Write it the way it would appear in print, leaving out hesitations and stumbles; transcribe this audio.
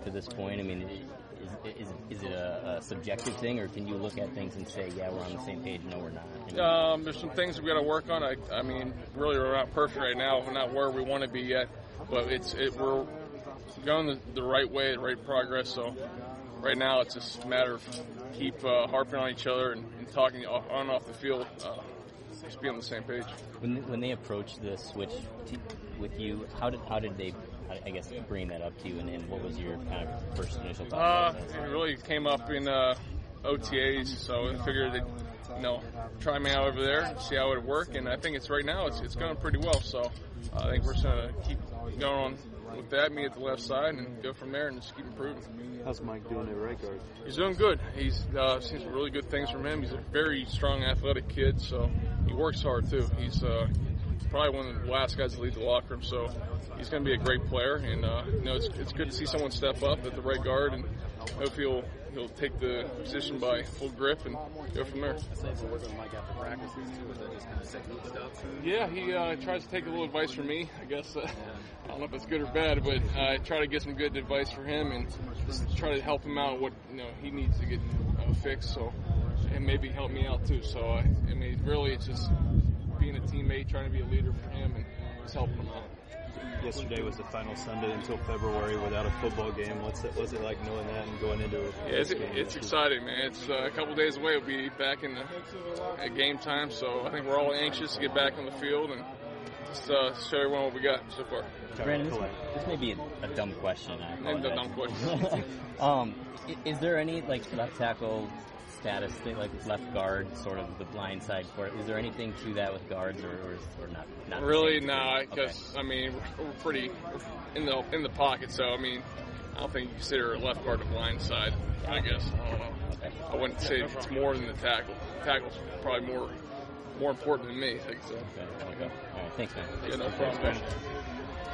to this point? I mean, is it a subjective thing, or can you look at things and say, yeah, we're on the same page? No, we're not. I mean, there's some things we got to work on. I mean, really, we're not perfect right now. We're not where we want to be yet, but we're going the right way, the right progress. So right now, it's just a matter of keep harping on each other and talking on and off the field. Just be on the same page. When they approached the switch with you, how did they, I guess, bring that up to you, and what was your kind of first initial thought? It really came up in OTAs, so I figured they'd try me out over there and see how it would work, and I think it's going pretty well. So I think we're just going to keep going on with that, me at the left side, and go from there and just keep improving. How's Mike doing at right guard? He's doing good. He's seen some really good things from him. He's a very strong, athletic kid, so he works hard too. He's probably one of the last guys to lead the locker room, so he's going to be a great player. And it's good to see someone step up at the right guard, and hopefully he'll take the position by full grip and go from there. Yeah, he tries to take a little advice from me. I guess I don't know if it's good or bad, but I try to get some good advice for him and just try to help him out what he needs to get fixed. So, and maybe help me out too. So I mean, really, it's just being a teammate, trying to be a leader for him, and just helping him out. Yesterday was the final Sunday until February without a football game. What's it like knowing that and going into it? Yeah, it's exciting, man. It's a couple days away. We'll be back at game time, so I think we're all anxious to get back on the field and just show everyone what we got so far. Brandon, this may be a dumb question. A dumb question. Is there any left tackle status thing, like left guard, sort of the blind side court? Is there anything to that with guards, or not really? No, because I mean we're pretty in the pocket, so I mean I don't think you consider a left guard a blind side. Yeah. I guess I don't know. Okay. I wouldn't say it's more than the tackle. The tackle's probably more important than me. I think so. Okay. All right. Thanks, man. Yeah, no problem.